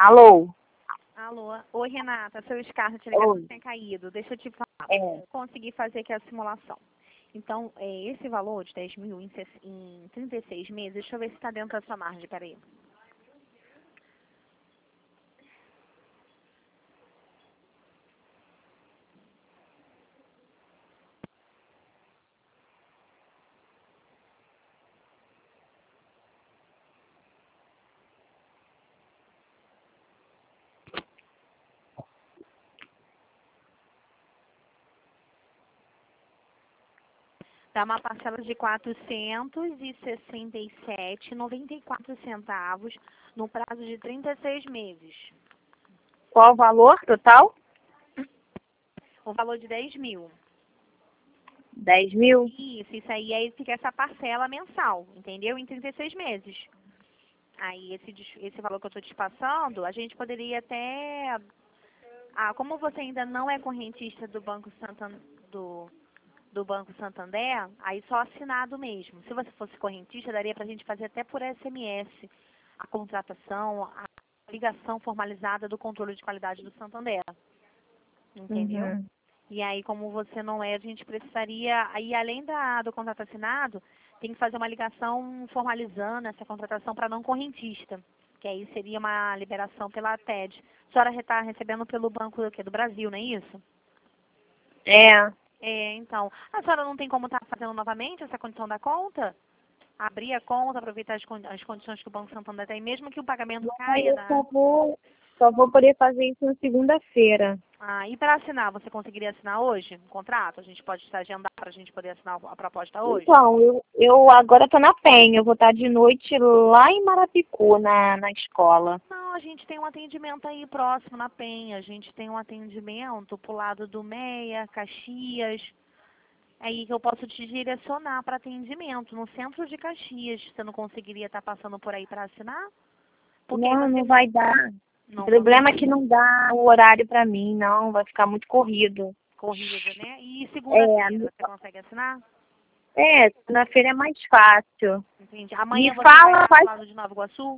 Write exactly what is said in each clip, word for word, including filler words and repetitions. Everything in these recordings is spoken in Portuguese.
Alô? Alô? Oi, Renata. Seu Scarlett, tinha Oi. ligado, tinha caído. Deixa eu te falar. É. Consegui fazer aqui a simulação. Então, é, esse valor de dez mil em, ses- em trinta e seis meses, deixa eu ver se está dentro da sua margem. Peraí. Dá uma parcela de quatrocentos e sessenta e sete reais e noventa e quatro centavos no prazo de trinta e seis meses. Qual o valor total? O valor de dez mil. dez mil? Isso, isso aí, aí fica essa parcela mensal, entendeu? Em trinta e seis meses. Aí, esse, des- esse valor que eu estou te passando, a gente poderia até... Ah, como você ainda não é correntista do Banco Santander, do, do Banco Santander, aí só assinado mesmo. Se você fosse correntista, daria para a gente fazer até por S M S a contratação, a ligação formalizada do controle de qualidade do Santander. Entendeu? Uhum. E aí, como você não é, a gente precisaria, aí além da, do contrato assinado, tem que fazer uma ligação formalizando essa contratação para não correntista, que aí seria uma liberação pela T E D. A senhora está recebendo pelo Banco do, quê? Do Brasil, não é isso? É. É, então. A senhora não tem como estar fazendo novamente essa condição da conta? Abrir a conta, aproveitar as, con- as condições que o Banco Santander tem, mesmo que o pagamento Aí caia eu da... só vou, só vou poder fazer isso na segunda-feira. Ah, e para assinar, você conseguiria assinar hoje o contrato? A gente pode se agendar para a gente poder assinar a proposta hoje? Então, eu, eu agora tô na Penha. Eu vou estar de noite lá em Marapicu, na, na escola. Não, a gente tem um atendimento aí próximo na Penha. A gente tem um atendimento pro lado do Meia, Caxias. É aí que eu posso te direcionar para atendimento no centro de Caxias. Você não conseguiria estar passando por aí para assinar? Porque aí Não, você não vai dar. O não problema é que consegue. não dá o horário pra mim, não. Vai ficar muito corrido. Corrido, né? E É, segunda-feira, você consegue assinar? é, segunda-feira é mais fácil. Entendi. Me Amanhã você vai fala, estar pro faz, lado de Nova Iguaçu?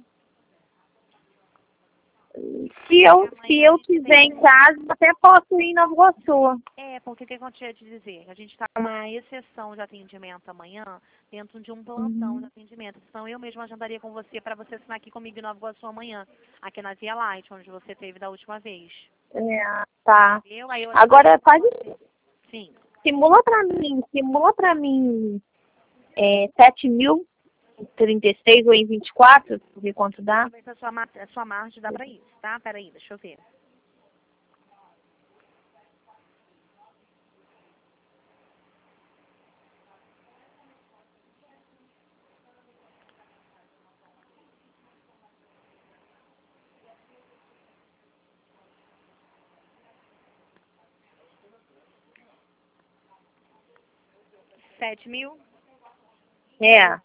se eu, Porque se amanhã a eu gente quiser tem em um... casa, até posso ir em Nova Iguaçu. É, porque o que eu tinha te dizer? A gente está com uma exceção de atendimento amanhã dentro de um plantão de Uhum. atendimento. Então eu mesma agendaria com você para você assinar aqui comigo em Nova Iguaçu amanhã, aqui na Via Light, onde você teve da última vez. É, tá. Eu, aí eu Agora agendaria com faz, você. Sim. simula pra mim, simula pra mim é, sete mil em trinta e seis ou em vinte e quatro, pra ver quanto Deixa dá. eu ver se a sua, ma- a sua margem dá para isso, tá? Peraí, deixa eu ver. Sete mil? É.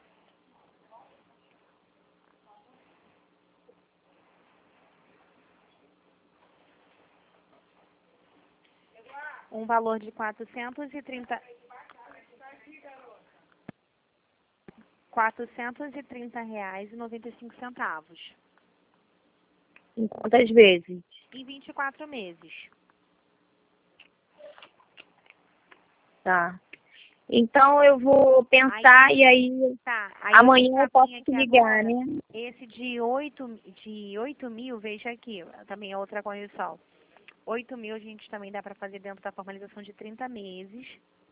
Um valor de quatrocentos e trinta... quatrocentos e trinta reais e noventa e cinco centavos. Em quantas vezes? Em vinte e quatro meses. Tá. Então eu vou pensar Aí, e aí tá. Aí eu te amanhã eu posso encaminho te aqui ligar, agora. né? Esse de oito de oito mil, veja aqui, também é outra condição. Oito mil a gente também dá para fazer dentro da formalização de trinta meses.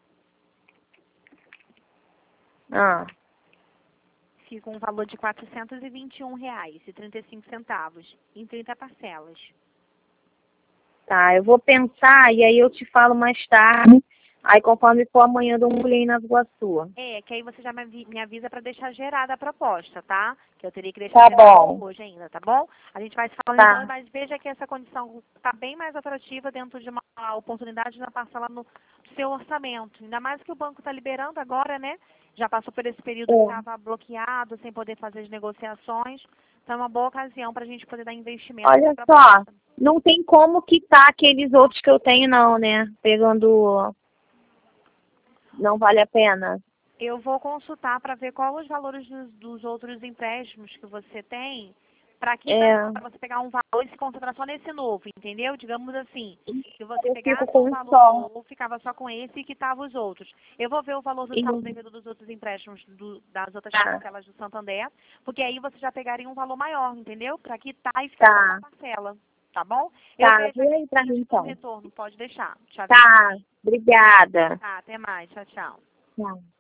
Ah, Fica um valor de quatrocentos e vinte e um reais e trinta e cinco centavos em trinta parcelas. tá. Eu vou pensar e aí eu te falo mais tarde. Aí conforme for amanhã eu dou um pulinho na Iguaçu. É, que aí você já me avi- me avisa para deixar gerada a proposta, tá? Que eu teria que deixar Tá gerada bom. hoje ainda, tá bom? A gente vai se falando então, Tá. mas veja que essa condição está bem mais atrativa dentro de uma oportunidade na parcela no seu orçamento. Ainda mais que o banco está liberando agora, né? Já passou por esse período que É. estava bloqueado, sem poder fazer as negociações. Então é uma boa ocasião para a gente poder dar investimento Olha nessa só, proposta. não tem como quitar aqueles outros que eu tenho não, né? Pegando. Não vale a pena. Eu vou consultar para ver quais os valores dos, dos outros empréstimos que você tem Para que É. pra você pegar um valor e se concentrar só nesse novo, entendeu? Digamos assim, se você Eu pegasse fico com um um valor só. novo, ficava só com esse e quitava os outros. Eu vou ver o valor do E- saldo devido dos outros empréstimos do, das outras Tá. parcelas do Santander, porque aí você já pegaria um valor maior, entendeu? Para quitar e ficar só Tá. uma parcela, tá bom? Eu Tá, vejo vê aqui aí pra e mim eu te dou um então. retorno, pode deixar. Te aviso. Tá, obrigada. Tá, até mais. Tchau, tchau. Tchau.